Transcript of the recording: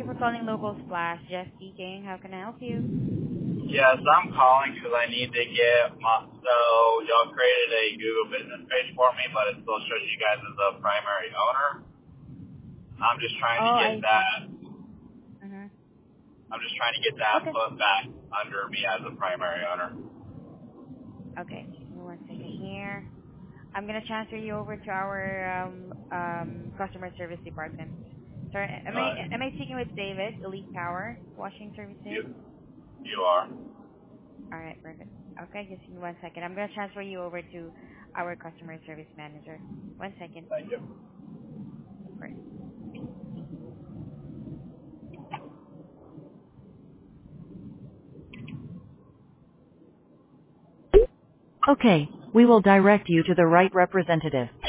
you for calling Local Splash. Jeff speaking. How can I help you? Yes, I'm calling because I need to get so y'all created a Google business page for me, but it still shows you guys as the primary owner. I'm just trying Oh, to get I see. that. Mm-hmm. I'm just trying to get that Okay. put back under me as the primary owner. Okay. Give me 1 second here. I'm gonna transfer you over to our customer service department. Sorry, am I speaking with David, Elite Power Washing Services? You are. All right, perfect. Okay, just give me 1 second. I'm gonna transfer you over to our customer service manager. 1 second, Thank you. of course. Okay, we will direct you to the right representative.